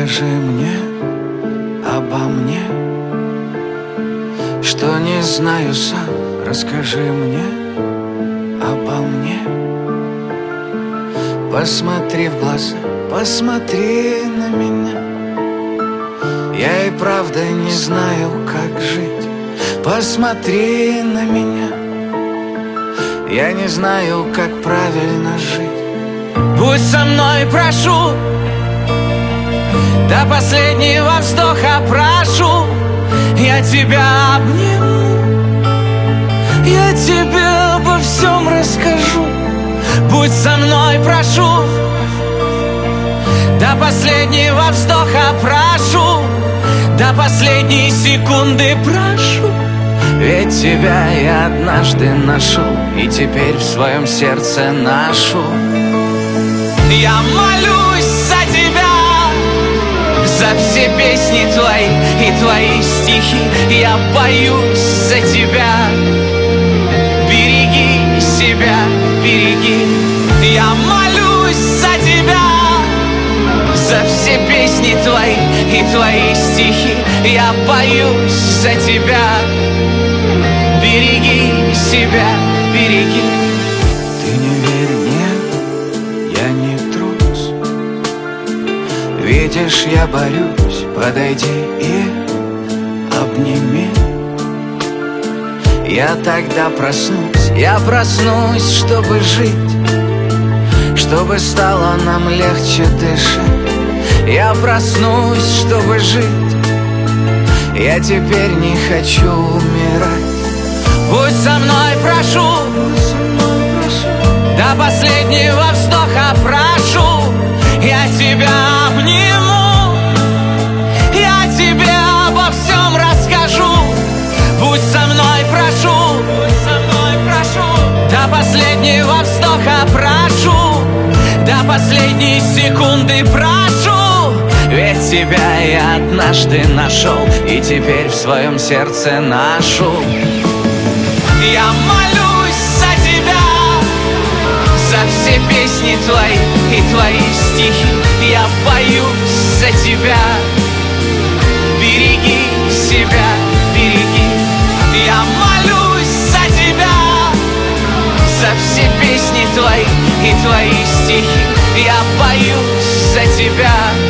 Расскажи мне обо мне, что не знаю сам. Расскажи мне обо мне. Посмотри в глаза, посмотри на меня. Я и правда не знаю, как жить. Посмотри на меня. Я не знаю, как правильно жить. Будь со мной, прошу, до последнего вздоха прошу. Я тебя обниму, я тебе обо всем расскажу. Будь со мной, прошу, до последнего вздоха прошу, до последней секунды прошу. Ведь тебя я однажды нашел и теперь в своем сердце ношу. Я молюсь за тебя, за все песни твои и твои стихи. Я боюсь за тебя. Береги себя, береги. Я молюсь за тебя, за все песни твои и твои стихи. Я боюсь за тебя. Береги себя, береги. Ты не верь мне, я не трус. Видишь, я борюсь, подойди и обними. Я тогда проснусь, я проснусь, чтобы жить, чтобы стало нам легче дышать. Я проснусь, чтобы жить. Я теперь не хочу умирать. Будь со мной, прошу, до последнего вздоха прошу. Я тебя обниму, я тебе обо всем расскажу. Будь со мной, прошу, до последнего вздоха прошу, до последней секунды прошу. Ведь тебя я однажды нашел и теперь в своем сердце ношу. Я молюсь за тебя, за все песни твои и твои стихи. Я боюсь за тебя. Береги себя, береги. Я молюсь за тебя, за все песни твои и твои стихи. Я боюсь за тебя.